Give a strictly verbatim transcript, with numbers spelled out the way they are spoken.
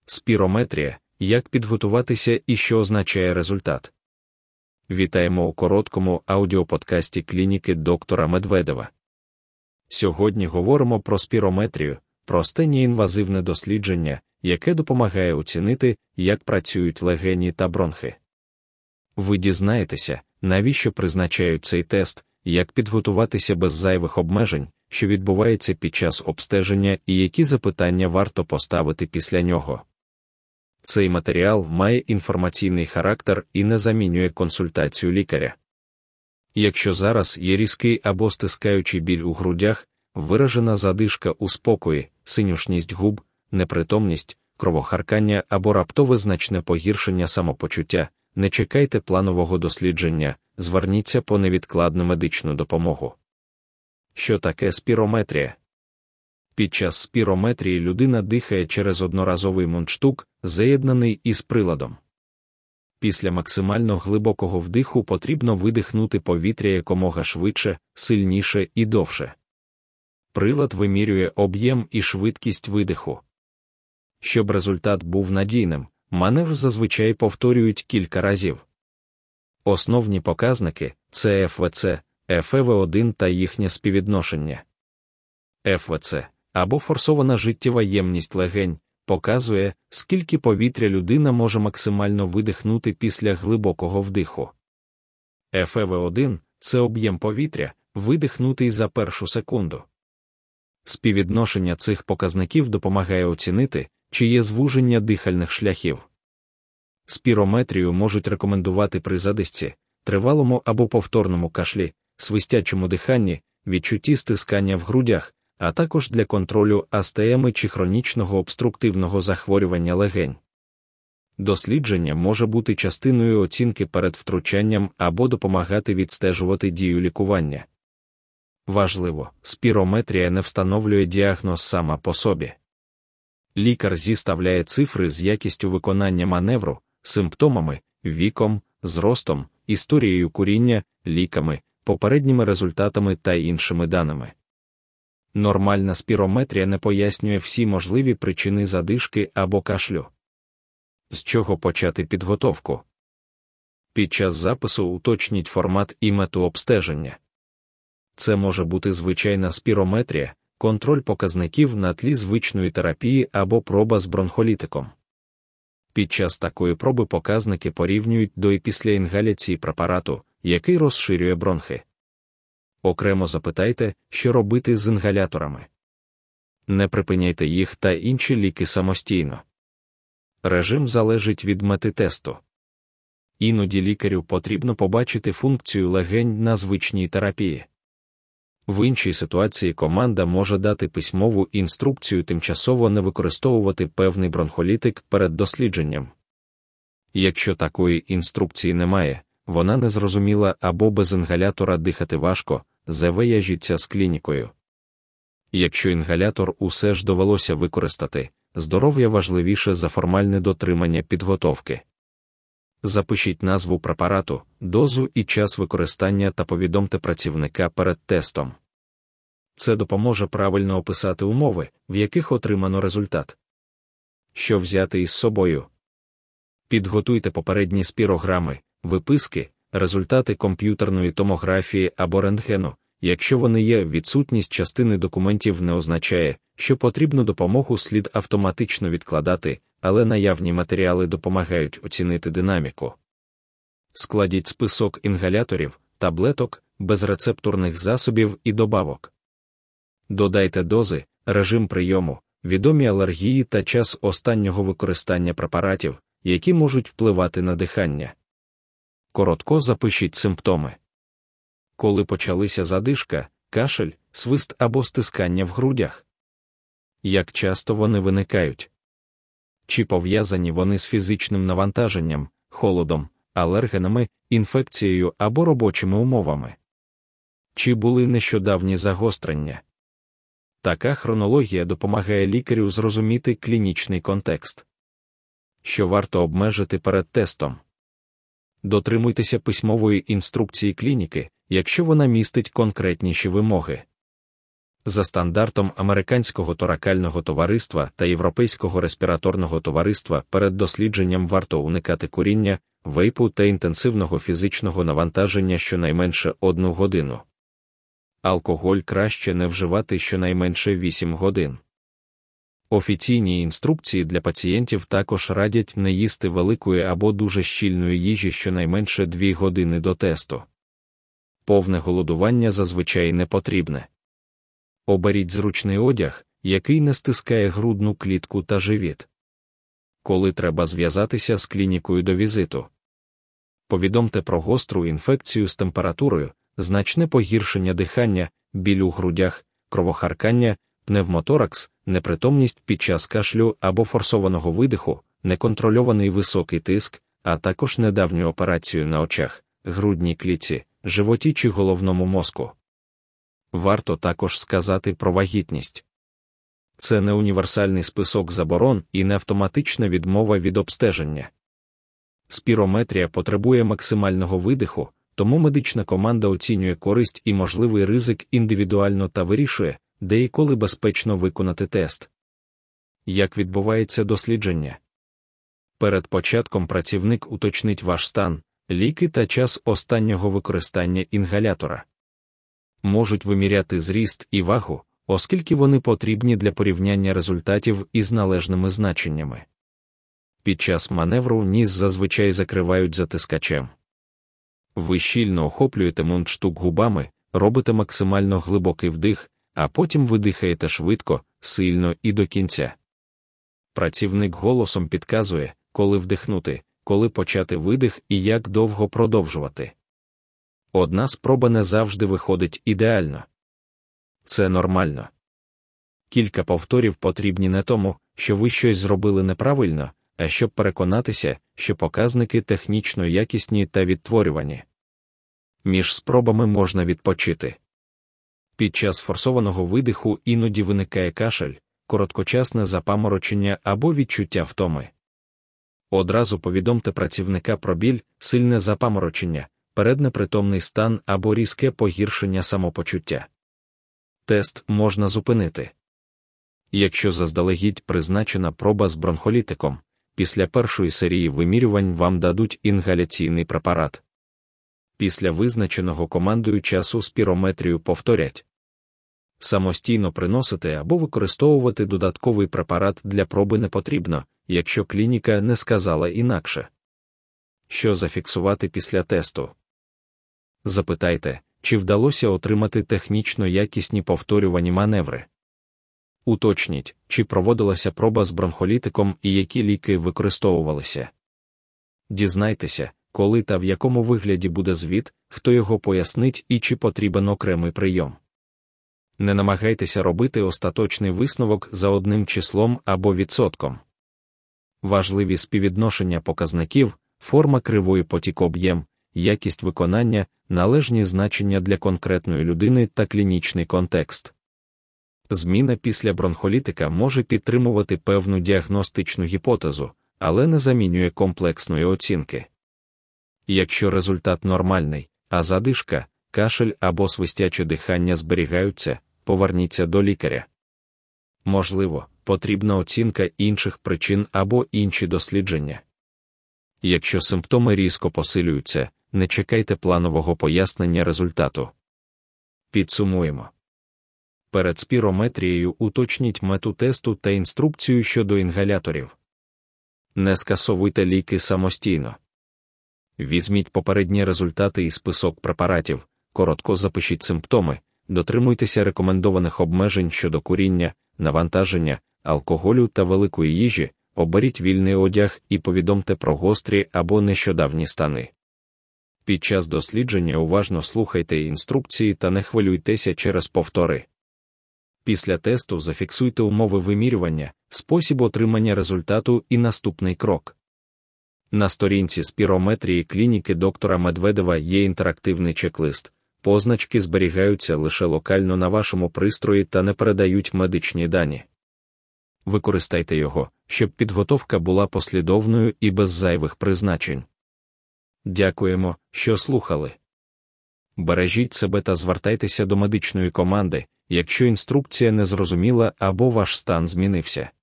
Спірометрія – як підготуватися і що означає результат. Вітаємо у короткому аудіоподкасті клініки доктора Медведева. Сьогодні говоримо про спірометрію – просте неінвазивне дослідження, яке допомагає оцінити, як працюють легені та бронхи. Ви дізнаєтеся, навіщо призначають цей тест, як підготуватися без зайвих обмежень, що відбувається під час обстеження і які запитання варто поставити після нього. Цей матеріал має інформаційний характер і не замінює консультацію лікаря. Якщо зараз є різкий або стискаючий біль у грудях, виражена задишка у спокої, синюшність губ, непритомність, кровохаркання або раптове значне погіршення самопочуття, не чекайте планового дослідження, зверніться по невідкладну медичну допомогу. Що таке спірометрія? Під час спірометрії людина дихає через одноразовий мундштук, заєднаний із приладом. Після максимально глибокого вдиху потрібно видихнути повітря якомога швидше, сильніше і довше. Прилад вимірює об'єм і швидкість видиху. Щоб результат був надійним, маневр зазвичай повторюють кілька разів. Основні показники – це еф ве це, еф і ве один та їхнє співвідношення. еф ве це, або форсована життєва ємність легень, показує, скільки повітря людина може максимально видихнути після глибокого вдиху. еф і ве один – це об'єм повітря, видихнутий за першу секунду. Співвідношення цих показників допомагає оцінити, чи є звуження дихальних шляхів. Спірометрію можуть рекомендувати при задишці, тривалому або повторному кашлі, свистячому диханні, відчутті стискання в грудях, а також для контролю астеми чи хронічного обструктивного захворювання легень. Дослідження може бути частиною оцінки перед втручанням або допомагати відстежувати дію лікування. Важливо, спірометрія не встановлює діагноз сама по собі. Лікар зіставляє цифри з якістю виконання маневру, симптомами, віком, зростом, історією куріння, ліками, попередніми результатами та іншими даними. Нормальна спірометрія не пояснює всі можливі причини задишки або кашлю. З чого почати підготовку? Під час запису уточніть формат і мету обстеження. Це може бути звичайна спірометрія, контроль показників на тлі звичної терапії або проба з бронхолітиком. Під час такої проби показники порівнюють до і після інгаляції препарату, який розширює бронхи. Окремо запитайте, що робити з інгаляторами. Не припиняйте їх та інші ліки самостійно. Режим залежить від мети тесту. Іноді лікарю потрібно побачити функцію легень на звичній терапії. В іншій ситуації команда може дати письмову інструкцію тимчасово не використовувати певний бронхолітик перед дослідженням. Якщо такої інструкції немає, вона незрозуміла або без інгалятора дихати важко, зв'яжіться з клінікою. Якщо інгалятор усе ж довелося використати, здоров'я важливіше за формальне дотримання підготовки. Запишіть назву препарату, дозу і час використання та повідомте працівника перед тестом. Це допоможе правильно описати умови, в яких отримано результат. Що взяти із собою? Підготуйте попередні спірограми, виписки, результати комп'ютерної томографії або рентгену. Якщо вони є, відсутність частини документів не означає, що потрібну допомогу слід автоматично відкладати, але наявні матеріали допомагають оцінити динаміку. Складіть список інгаляторів, таблеток, безрецептурних засобів і добавок. Додайте дози, режим прийому, відомі алергії та час останнього використання препаратів, які можуть впливати на дихання. Коротко запишіть симптоми. Коли почалися задишка, кашель, свист або стискання в грудях? Як часто вони виникають? Чи пов'язані вони з фізичним навантаженням, холодом, алергенами, інфекцією або робочими умовами? Чи були нещодавні загострення? Така хронологія допомагає лікарю зрозуміти клінічний контекст. Що варто обмежити перед тестом? Дотримуйтеся письмової інструкції клініки, якщо вона містить конкретніші вимоги. За стандартом Американського торакального товариства та Європейського респіраторного товариства перед дослідженням варто уникати куріння, вейпу та інтенсивного фізичного навантаження щонайменше одну годину. Алкоголь краще не вживати щонайменше вісім годин. Офіційні інструкції для пацієнтів також радять не їсти великої або дуже щільної їжі щонайменше дві години до тесту. Повне голодування зазвичай не потрібне. Оберіть зручний одяг, який не стискає грудну клітку та живіт. Коли треба зв'язатися з клінікою до візиту. Повідомте про гостру інфекцію з температурою, значне погіршення дихання, біль у грудях, кровохаркання, пневмоторакс, непритомність під час кашлю або форсованого видиху, неконтрольований високий тиск, а також недавню операцію на очах, грудній клітці, животі чи головному мозку. Варто також сказати про вагітність. Це не універсальний список заборон і не автоматична відмова від обстеження. Спірометрія потребує максимального видиху, тому медична команда оцінює користь і можливий ризик індивідуально та вирішує, де і коли безпечно виконати тест. Як відбувається дослідження? Перед початком працівник уточнить ваш стан, ліки та час останнього використання інгалятора. Можуть виміряти зріст і вагу, оскільки вони потрібні для порівняння результатів із належними значеннями. Під час маневру ніс зазвичай закривають затискачем. Ви щільно охоплюєте мундштук губами, робите максимально глибокий вдих, а потім видихаєте швидко, сильно і до кінця. Працівник голосом підказує, коли вдихнути, коли почати видих і як довго продовжувати. Одна спроба не завжди виходить ідеально. Це нормально. Кілька повторів потрібні не тому, що ви щось зробили неправильно, а щоб переконатися, що показники технічно якісні та відтворювані. Між спробами можна відпочити. Під час форсованого видиху іноді виникає кашель, короткочасне запаморочення або відчуття втоми. Одразу повідомте працівника про біль, сильне запаморочення, переднепритомний стан або різке погіршення самопочуття. Тест можна зупинити. Якщо заздалегідь призначена проба з бронхолітиком, після першої серії вимірювань вам дадуть інгаляційний препарат. Після визначеного командою часу спірометрію повторять. Самостійно приносити або використовувати додатковий препарат для проби не потрібно, якщо клініка не сказала інакше. Що зафіксувати після тесту? Запитайте, чи вдалося отримати технічно якісні повторювані маневри. Уточніть, чи проводилася проба з бронхолітиком і які ліки використовувалися. Дізнайтеся, коли та в якому вигляді буде звіт, хто його пояснить і чи потрібен окремий прийом. Не намагайтеся робити остаточний висновок за одним числом або відсотком. Важливі співвідношення показників, форма кривої потік-об'єм, якість виконання, належні значення для конкретної людини та клінічний контекст. Зміна після бронхолітика може підтримувати певну діагностичну гіпотезу, але не замінює комплексної оцінки. Якщо результат нормальний, а задишка, кашель або свистяче дихання зберігаються, поверніться до лікаря. Можливо, потрібна оцінка інших причин або інші дослідження. Якщо симптоми різко посилюються, не чекайте планового пояснення результату. Підсумуємо. Перед спірометрією уточніть мету тесту та інструкцію щодо інгаляторів. Не скасовуйте ліки самостійно. Візьміть попередні результати і список препаратів, коротко запишіть симптоми, дотримуйтеся рекомендованих обмежень щодо куріння, навантаження, алкоголю та великої їжі, оберіть вільний одяг і повідомте про гострі або нещодавні стани. Під час дослідження уважно слухайте інструкції та не хвилюйтеся через повтори. Після тесту зафіксуйте умови вимірювання, спосіб отримання результату і наступний крок. На сторінці спірометрії клініки доктора Медведева є інтерактивний чек-лист. Позначки зберігаються лише локально на вашому пристрої та не передають медичні дані. Використайте його, щоб підготовка була послідовною і без зайвих призначень. Дякуємо, що слухали. Бережіть себе та звертайтеся до медичної команди, якщо інструкція не зрозуміла або ваш стан змінився.